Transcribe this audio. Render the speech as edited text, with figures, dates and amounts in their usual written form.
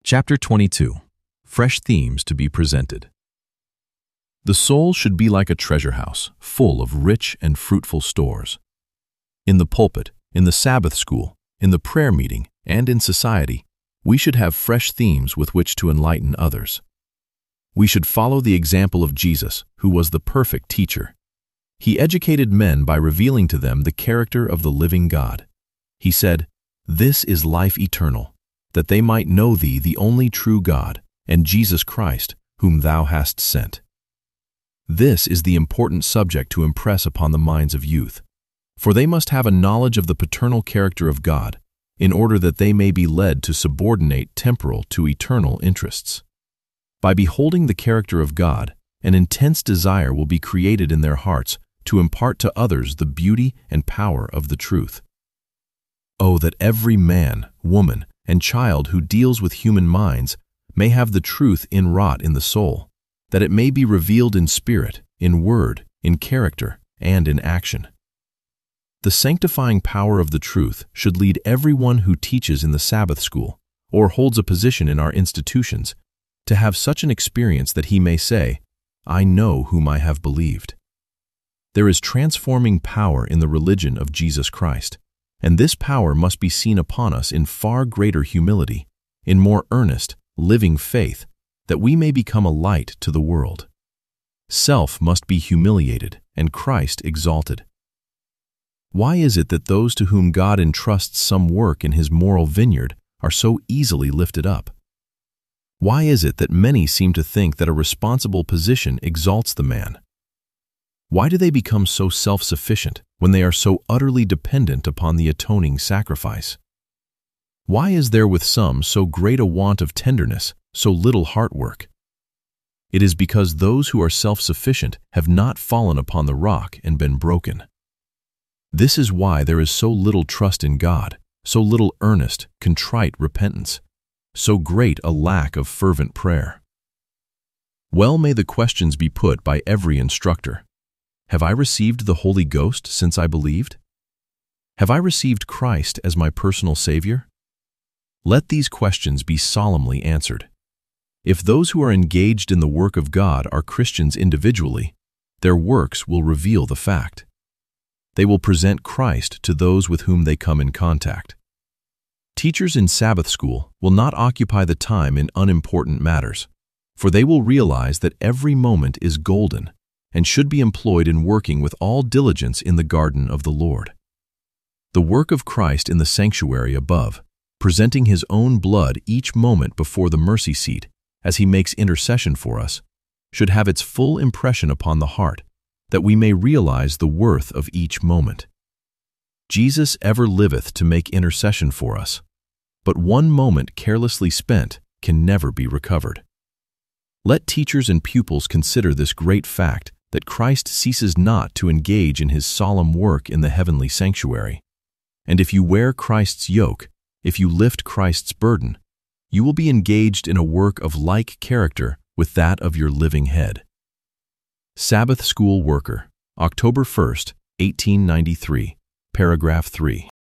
Chapter 22. Fresh themes to be presented. The soul should be like a treasure house, full of rich and fruitful stores. In the pulpit, in the Sabbath school, in the prayer meeting, and in society, we should have fresh themes with which to enlighten others. We should follow the example of Jesus, who was the perfect teacher. He educated men by revealing to them the character of the living God. He said, "This is life eternal, that they might know thee, the only true God, and Jesus Christ, whom thou hast sent." This is the important subject to impress upon the minds of youth, for they must have a knowledge of the paternal character of God, in order that they may be led to subordinate temporal to eternal interests. By beholding the character of God, an intense desire will be created in their hearts to impart to others the beauty and power of the truth. Oh, that every man, woman, and child who deals with human minds may have the truth inwrought in the soul, that it may be revealed in spirit, in word, in character, and in action. The sanctifying power of the truth should lead everyone who teaches in the Sabbath school or holds a position in our institutions to have such an experience that he may say, "I know whom I have believed." There is transforming power in the religion of Jesus Christ, and this power must be seen upon us in far greater humility, in more earnest, living faith, that we may become a light to the world. Self must be humiliated and Christ exalted. Why is it that those to whom God entrusts some work in his moral vineyard are so easily lifted up? Why is it that many seem to think that a responsible position exalts the man? Why do they become so self-sufficient when they are so utterly dependent upon the atoning sacrifice? Why is there with some so great a want of tenderness, so little heart work? It is because those who are self-sufficient have not fallen upon the rock and been broken. This is why there is so little trust in God, so little earnest, contrite repentance, so great a lack of fervent prayer. Well may the questions be put by every instructor. Have I received the Holy Ghost since I believed? Have I received Christ as my personal Savior? Let these questions be solemnly answered. If those who are engaged in the work of God are Christians individually, their works will reveal the fact. They will present Christ to those with whom they come in contact. Teachers in Sabbath school will not occupy the time in unimportant matters, for they will realize that every moment is golden and should be employed in working with all diligence in the garden of the Lord. The work of Christ in the sanctuary above, presenting his own blood each moment before the mercy seat as he makes intercession for us, should have its full impression upon the heart, that we may realize the worth of each moment. Jesus ever liveth to make intercession for us, but one moment carelessly spent can never be recovered. Let teachers and pupils consider this great fact that Christ ceases not to engage in his solemn work in the heavenly sanctuary. And if you wear Christ's yoke, if you lift Christ's burden, you will be engaged in a work of like character with that of your living head. Sabbath School Worker, October 1st, 1893, paragraph 3.